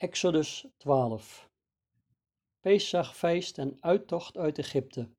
Exodus 12. Pesachfeest en uittocht uit Egypte.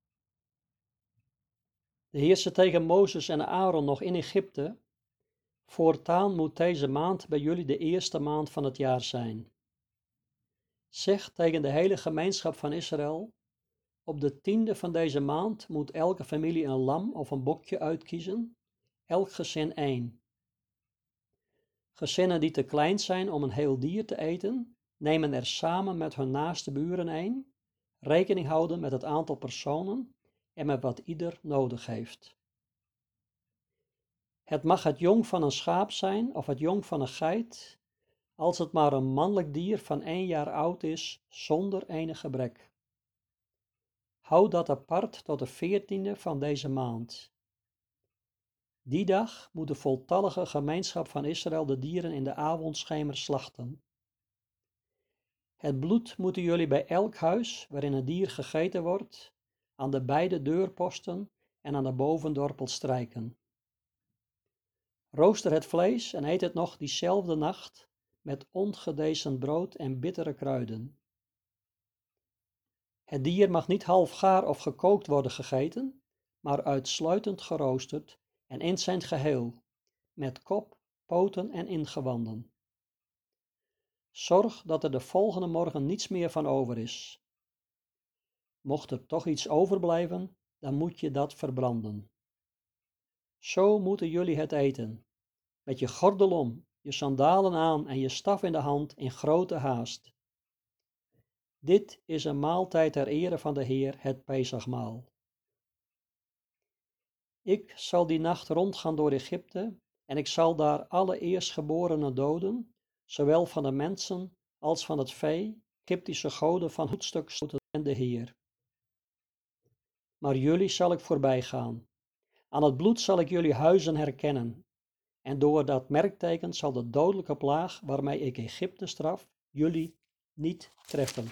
De Heer zei tegen Mozes en Aaron nog in Egypte: voortaan moet deze maand bij jullie de eerste maand van het jaar zijn. Zeg tegen de hele gemeenschap van Israël: op de 10e van deze maand moet elke familie een lam of een bokje uitkiezen, elk gezin 1. Gezinnen die te klein zijn om een heel dier te eten, nemen er samen met hun naaste buren een, rekening houden met het aantal personen en met wat ieder nodig heeft. Het mag het jong van een schaap zijn of het jong van een geit, als het maar een mannelijk dier van 1 jaar oud is, zonder enig gebrek. Houd dat apart tot de 14e van deze maand. Die dag moet de voltallige gemeenschap van Israël de dieren in de avondschemer slachten. Het bloed moeten jullie bij elk huis waarin een dier gegeten wordt, aan de beide deurposten en aan de bovendorpel strijken. Rooster het vlees en eet het nog diezelfde nacht met ongedezen brood en bittere kruiden. Het dier mag niet half gaar of gekookt worden gegeten, maar uitsluitend geroosterd en in zijn geheel, met kop, poten en ingewanden. Zorg dat er de volgende morgen niets meer van over is. Mocht er toch iets overblijven, dan moet je dat verbranden. Zo moeten jullie het eten, met je gordel om, je sandalen aan en je staf in de hand in grote haast. Dit is een maaltijd ter ere van de Heer, het Pesachmaal. Ik zal die nacht rondgaan door Egypte en ik zal daar alle eerstgeborenen doden, zowel van de mensen als van het vee, Egyptische goden van voetstuk stoten en de Heer. Maar jullie zal ik voorbij gaan. Aan het bloed zal ik jullie huizen herkennen. En door dat merkteken zal de dodelijke plaag waarmee ik Egypte straf, jullie niet treffen.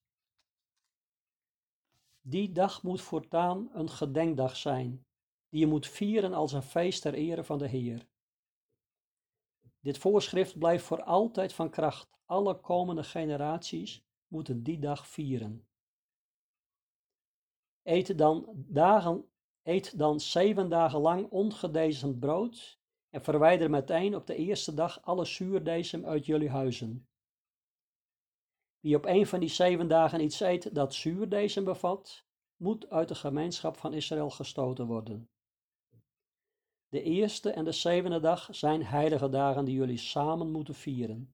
Die dag moet voortaan een gedenkdag zijn, die je moet vieren als een feest ter ere van de Heer. Dit voorschrift blijft voor altijd van kracht. Alle komende generaties moeten die dag vieren. Eet dan 7 dagen lang ongedezemd brood en verwijder meteen op de eerste dag alle zuurdesem uit jullie huizen. Wie op een van die 7 dagen iets eet dat zuurdesem bevat, moet uit de gemeenschap van Israël gestoten worden. De eerste en de 7e dag zijn heilige dagen die jullie samen moeten vieren.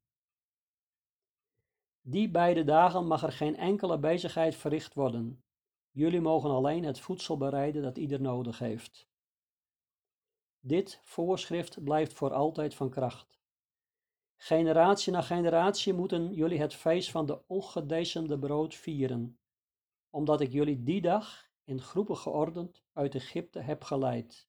Die beide dagen mag er geen enkele bezigheid verricht worden. Jullie mogen alleen het voedsel bereiden dat ieder nodig heeft. Dit voorschrift blijft voor altijd van kracht. Generatie na generatie moeten jullie het feest van de ongedecemde brood vieren, omdat ik jullie die dag in groepen geordend uit Egypte heb geleid.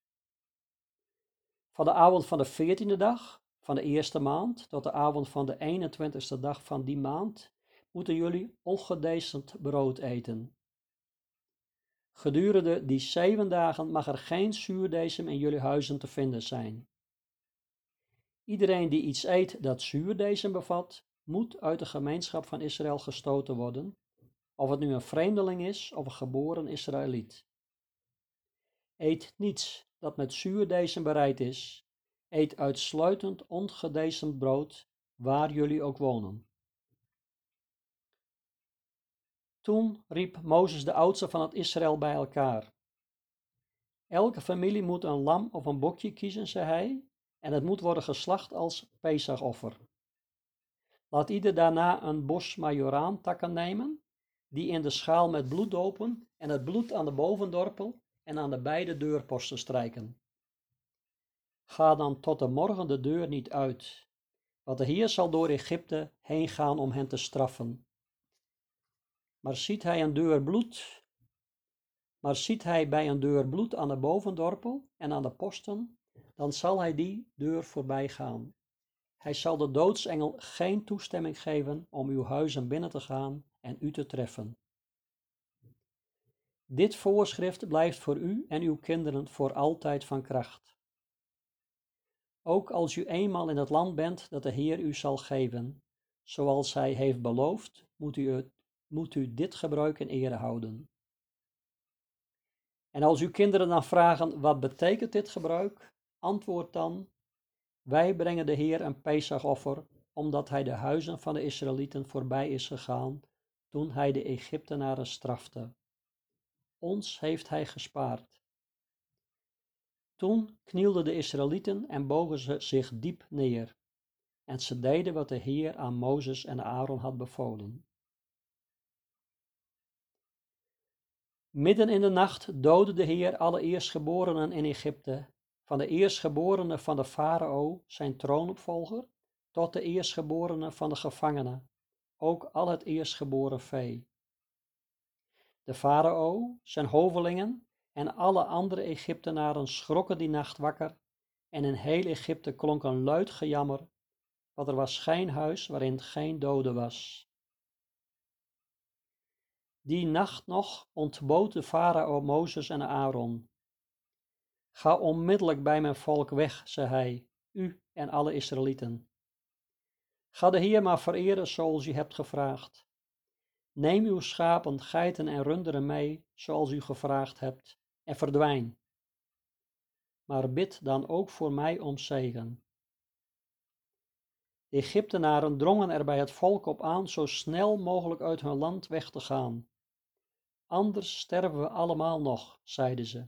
Van de avond van de 14e dag van de eerste maand tot de avond van de 21ste dag van die maand moeten jullie ongedecemd brood eten. Gedurende die 7 dagen mag er geen zuurdesem in jullie huizen te vinden zijn. Iedereen die iets eet dat zuurdesem bevat, moet uit de gemeenschap van Israël gestoten worden, of het nu een vreemdeling is of een geboren Israëliet. Eet niets dat met zuurdesem bereid is. Eet uitsluitend ongedecemd brood, waar jullie ook wonen. Toen riep Mozes de oudsten van het Israël bij elkaar. Elke familie moet een lam of een bokje kiezen, zei hij, en het moet worden geslacht als Pesachoffer. Laat ieder daarna een bos majoraantakken nemen, die in de schaal met bloed dopen en het bloed aan de bovendorpel en aan de beide deurposten strijken. Ga dan tot de morgen de deur niet uit, want de Heer zal door Egypte heen gaan om hen te straffen. Maar ziet hij bij een deur bloed aan de bovendorpel en aan de posten, dan zal hij die deur voorbij gaan. Hij zal de doodsengel geen toestemming geven om uw huizen binnen te gaan en u te treffen. Dit voorschrift blijft voor u en uw kinderen voor altijd van kracht. Ook als u eenmaal in het land bent dat de Heer u zal geven, zoals hij heeft beloofd, moet u dit gebruik in ere houden. En als uw kinderen dan vragen, wat betekent dit gebruik? Antwoord dan, wij brengen de Heer een Pesachoffer, omdat hij de huizen van de Israëlieten voorbij is gegaan, toen hij de Egyptenaren strafte. Ons heeft hij gespaard. Toen knielden de Israëlieten en bogen ze zich diep neer. En ze deden wat de Heer aan Mozes en Aaron had bevolen. Midden in de nacht doodde de Heer alle eerstgeborenen in Egypte, van de eerstgeborene van de farao, zijn troonopvolger, tot de eerstgeborene van de gevangenen, ook al het eerstgeboren vee. De farao, zijn hovelingen en alle andere Egyptenaren schrokken die nacht wakker, en in heel Egypte klonk een luid gejammer, want er was geen huis waarin geen dode was. Die nacht nog ontbood de farao Mozes en Aaron. Ga onmiddellijk bij mijn volk weg, zei hij, u en alle Israëlieten. Ga de Heer maar vereren zoals u hebt gevraagd. Neem uw schapen, geiten en runderen mee, zoals u gevraagd hebt, en verdwijn. Maar bid dan ook voor mij om zegen. De Egyptenaren drongen er bij het volk op aan zo snel mogelijk uit hun land weg te gaan. Anders sterven we allemaal nog, zeiden ze.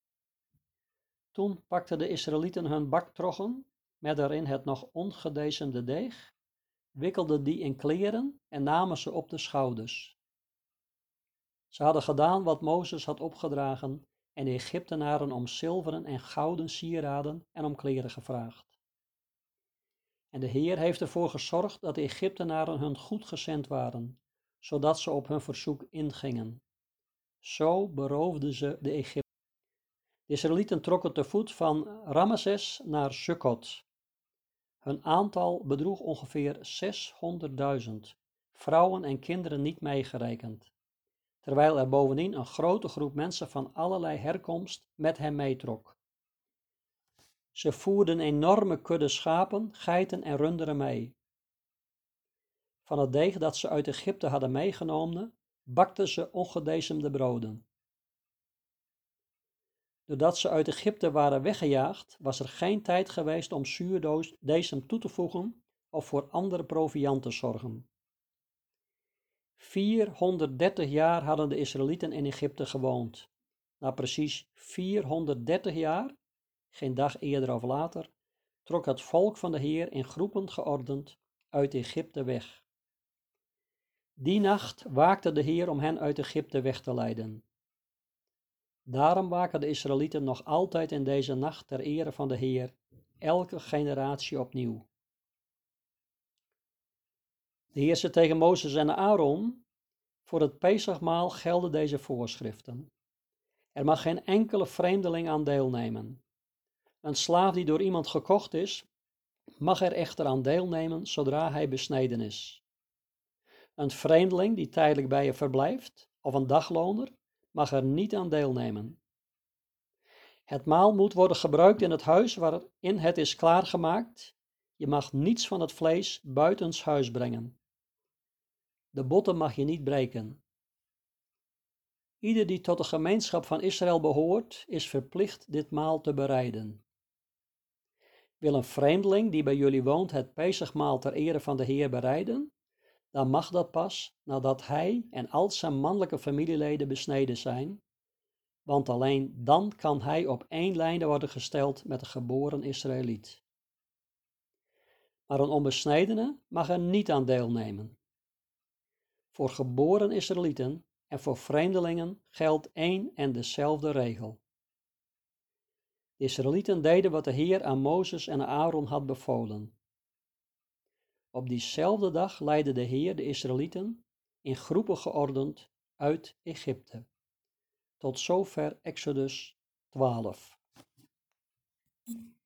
Toen pakten de Israëlieten hun baktroggen, met daarin het nog ongedezemde deeg, wikkelden die in kleren en namen ze op de schouders. Ze hadden gedaan wat Mozes had opgedragen en de Egyptenaren om zilveren en gouden sieraden en om kleren gevraagd. En de Heer heeft ervoor gezorgd dat de Egyptenaren hun goed gezend waren, zodat ze op hun verzoek ingingen. Zo beroofden ze de Egyptenaren. De Israëlieten trokken te voet van Ramesses naar Sukkot. Hun aantal bedroeg ongeveer 600.000, vrouwen en kinderen niet meegerekend, terwijl er bovendien een grote groep mensen van allerlei herkomst met hem meetrok. Ze voerden enorme kudde schapen, geiten en runderen mee. Van het deeg dat ze uit Egypte hadden meegenomen, bakten ze ongedezemde broden. Doordat ze uit Egypte waren weggejaagd, was er geen tijd geweest om zuurdesem toe te voegen of voor andere proviant te zorgen. 430 jaar hadden de Israëlieten in Egypte gewoond. Na precies 430 jaar, geen dag eerder of later, trok het volk van de Heer in groepen geordend uit Egypte weg. Die nacht waakte de Heer om hen uit Egypte weg te leiden. Daarom waken de Israëlieten nog altijd in deze nacht ter ere van de Heer, elke generatie opnieuw. De Heer zei tegen Mozes en Aaron, voor het Pesachmaal gelden deze voorschriften. Er mag geen enkele vreemdeling aan deelnemen. Een slaaf die door iemand gekocht is, mag er echter aan deelnemen zodra hij besneden is. Een vreemdeling die tijdelijk bij je verblijft, of een dagloner, mag er niet aan deelnemen. Het maal moet worden gebruikt in het huis waarin het is klaargemaakt. Je mag niets van het vlees buitenshuis brengen. De botten mag je niet breken. Ieder die tot de gemeenschap van Israël behoort, is verplicht dit maal te bereiden. Wil een vreemdeling die bij jullie woont het Pesachmaal ter ere van de Heer bereiden, dan mag dat pas nadat hij en al zijn mannelijke familieleden besneden zijn, want alleen dan kan hij op één lijn worden gesteld met de geboren Israëliet. Maar een onbesnedene mag er niet aan deelnemen. Voor geboren Israëlieten en voor vreemdelingen geldt één en dezelfde regel. De Israëlieten deden wat de Heer aan Mozes en Aaron had bevolen. Op diezelfde dag leidde de Heer de Israëlieten, in groepen geordend, uit Egypte. Tot zover Exodus 12.